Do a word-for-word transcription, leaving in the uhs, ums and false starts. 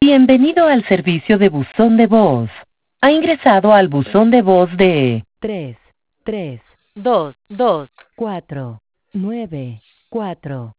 Bienvenido al servicio de buzón de voz. Ha ingresado al buzón de voz de tres, tres, dos, dos, cuatro, nueve, cuatro.